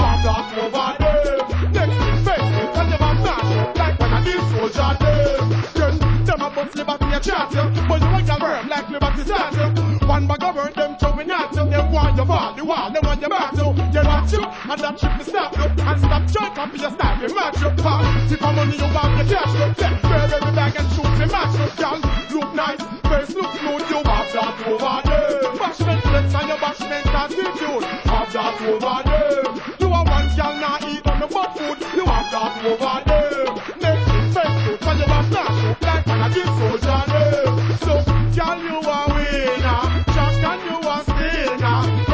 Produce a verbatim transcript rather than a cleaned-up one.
have that over them. Next thing Facebook and them a smash you, like when I did soldier them. Then them a bust liberty a chat you, but you ain't a verb like liberty start you. One bag of word them throwing at you, them want you fall the wall, them want you back to. You watch you, and that shit me stop you, and stop trying to be your style, me match you. Cause if I'm money you want the cash you, yeah, wear every bag and shoot me match you. Girl, look nice, face look smooth, you have that over them. Bashment flex and your bashment attitude, have that over them. You a one girl not eat on the butt food, you have that over them.